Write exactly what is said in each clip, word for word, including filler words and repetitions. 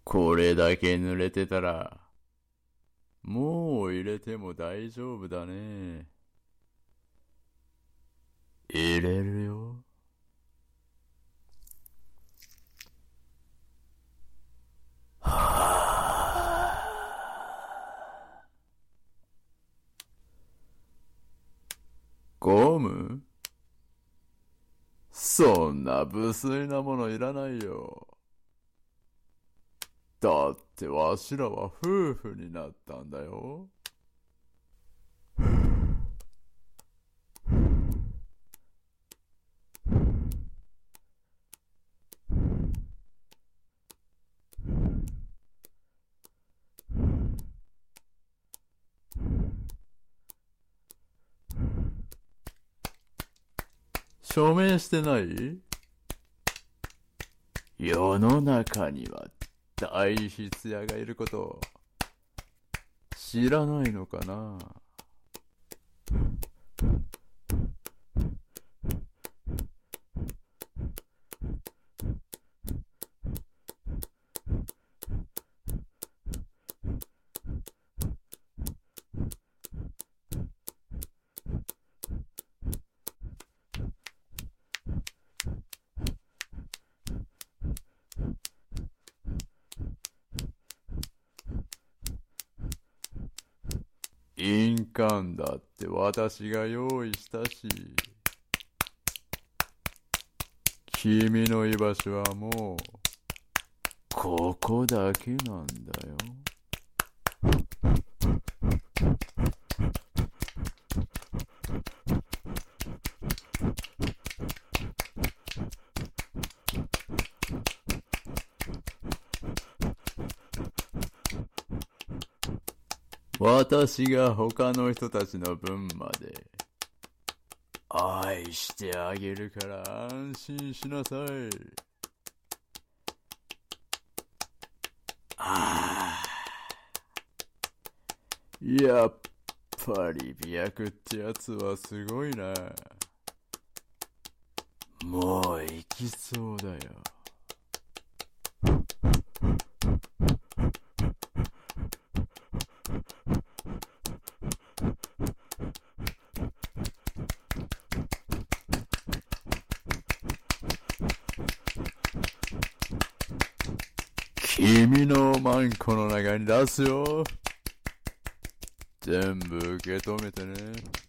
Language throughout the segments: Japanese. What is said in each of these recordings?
これだけ濡れてたら、もう入れても大丈夫だね。入れるよ。ゴム？そんな無粋なものいらないよ。だってわしらは夫婦になったんだよ。署名してない？世の中には大筆屋がいることを知らないのかな？印鑑だって私が用意したし、君の居場所はもうここだけなんだよ。私が他の人たちの分まで愛してあげるから安心しなさい。ああ、やっぱり美薬ってやつはすごいな。もう行きそうだよ。君のマンコの中に出すよ。全部受け止めてね。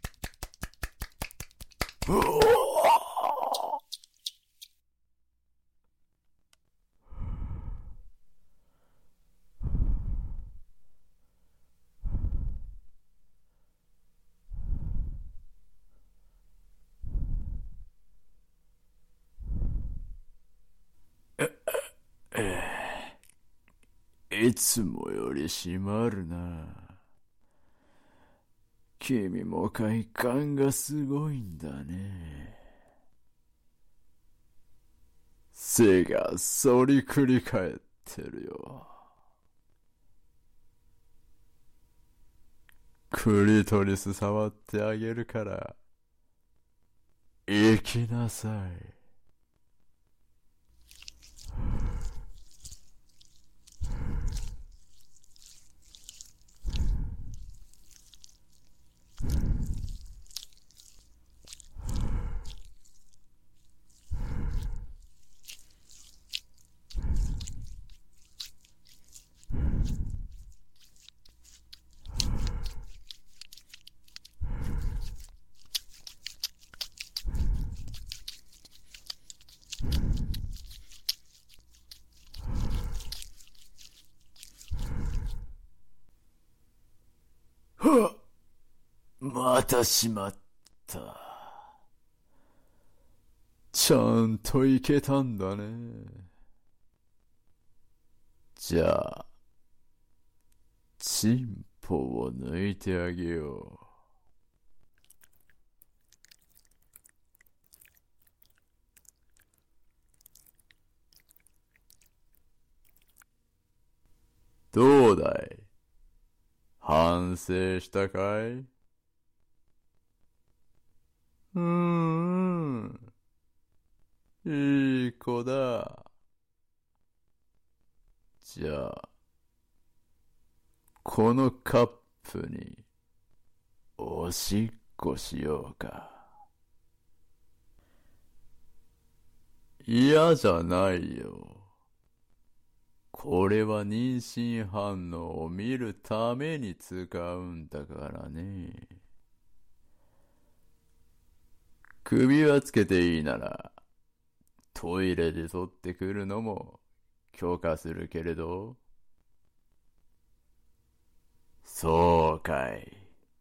うおいつもより締まるな。君も快感がすごいんだね。背が反りくり返ってるよ。クリトリス触ってあげるから行きなさい。はっ、またしまった。ちゃんといけたんだね。じゃあ、チンポを抜いてあげよう。どうだい？反省したかい？うーん、いい子だ。 じゃあ、このカップにおしっこしようか。嫌じゃないよ。これは妊娠反応を見るために使うんだからね。首輪つけていいなら、トイレで取ってくるのも許可するけれど。そうかい。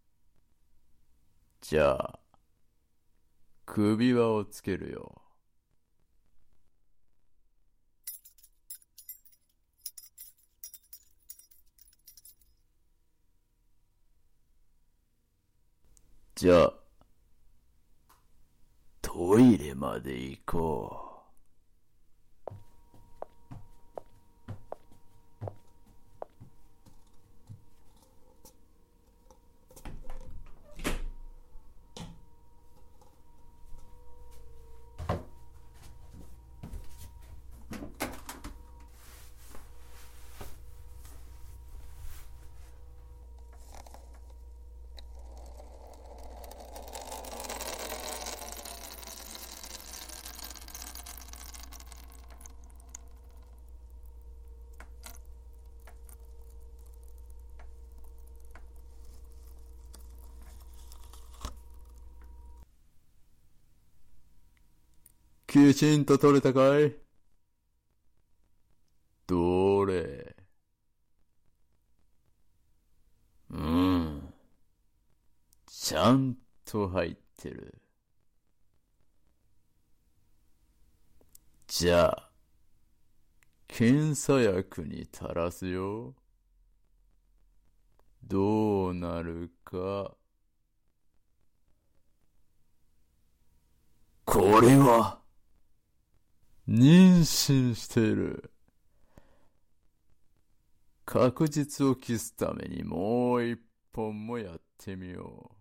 じゃあ、首輪をつけるよ。じゃあ、トイレまで行こう。きちんと取れたかい？どれ？うん。ちゃんと入ってる。じゃあ、検査薬に垂らすよ。どうなるか。これは、妊娠している。確実を期すためにもう一本もやってみよ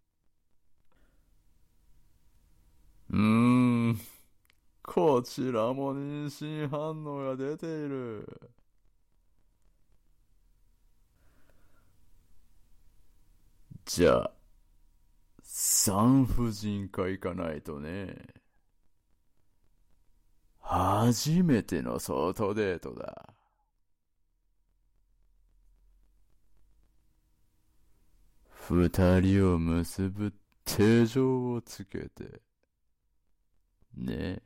う。うーん。こちらも妊娠反応が出ている。じゃあ、産婦人科行かないとね。初めての外デートだ。二人を結ぶ手錠をつけて、ね。